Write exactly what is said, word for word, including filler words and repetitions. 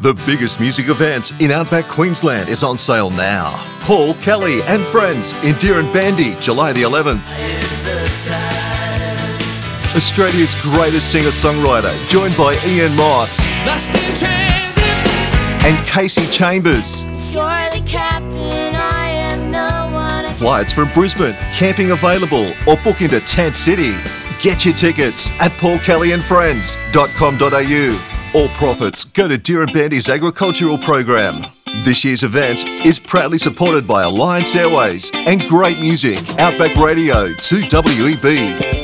The biggest music event in Outback Queensland is on sale now. Paul Kelly and Friends in Dirranbandi, July the eleventh. Australia's greatest singer-songwriter, joined by Ian Moss and Casey Chambers. You're the captain, I am no one. Flights from Brisbane, camping available, or book into Tent City. Get your tickets at paul kelly and friends dot com dot a u. All profits go to Dirranbandi's agricultural program. This year's event is proudly supported by Alliance Airways and great music, Outback Radio two W E B.